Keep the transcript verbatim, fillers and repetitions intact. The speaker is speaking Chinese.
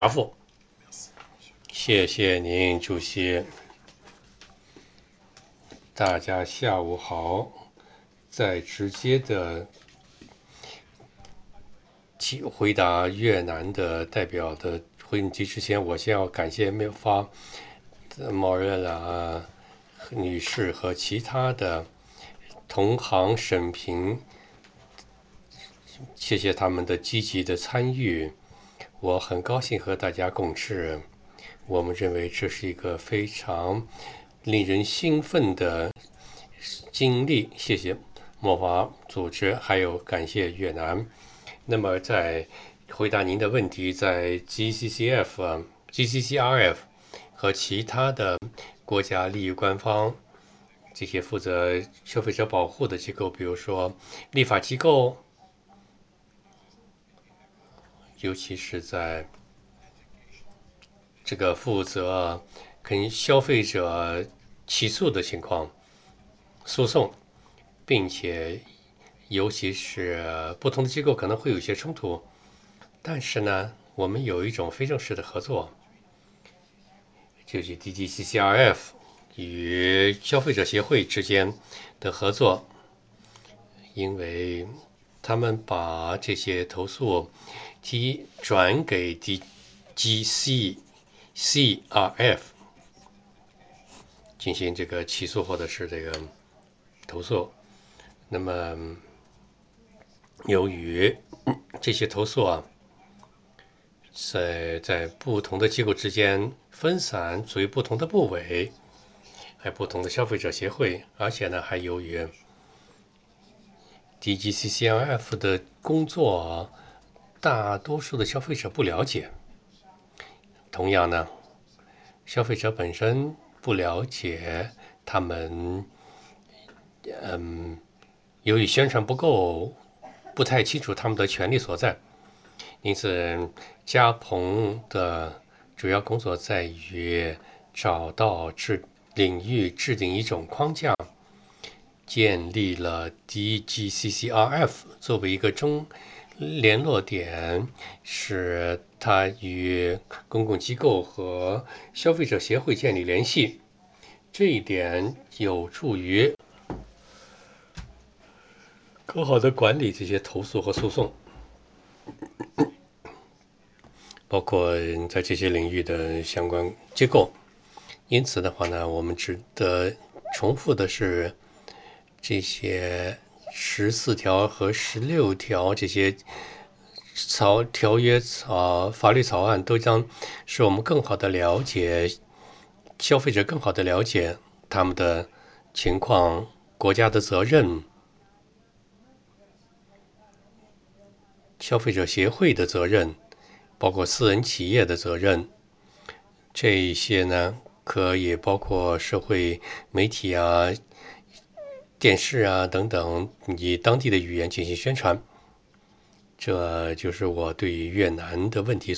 答复。谢谢您，主席。大家下午好。在直接的回答越南的代表的问题之前，我先要感谢妙发莫瑞拉女士和其他的同行审评，谢谢他们的积极的参与。我很高兴和大家共事。我们认为这是一个非常令人兴奋的经历。谢谢莫华组织，还有感谢越南。那么在回答您的问题，在 G C C F、G C C R F 和其他的国家利益官方这些负责消费者保护的机构，比如说立法机构，尤其是在这个负责跟消费者起诉的情况、诉讼，并且尤其是不同的机构可能会有一些冲突，但是呢，我们有一种非正式的合作，就是 D G C C R F 与消费者协会之间的合作，因为他们把这些投诉提转给 D G C C R F 进行这个起诉或者是这个投诉。那么由于这些投诉啊，在在不同的机构之间分散，属于不同的部委，还有不同的消费者协会，而且呢，还由于 D G C C R F 的工作啊，大多数的消费者不了解。同样呢，消费者本身不了解，他们嗯，由于宣传不够，不太清楚他们的权利所在。因此，加蓬的主要工作在于找到制领域制定一种框架，建立了 D G C C R F 作为一个中联络点，使它与公共机构和消费者协会建立联系。这一点有助于更好地管理这些投诉和诉讼，包括在这些领域的相关机构。因此的话呢，我们值得重复的是，这些十四条和十六条这些草条约草法律草案都将使我们更好的了解消费者，更好的了解他们的情况、国家的责任、消费者协会的责任，包括私人企业的责任。这一些呢，可以包括社会媒体啊、电视啊等等，以当地的语言进行宣传。这就是我对于越南的问题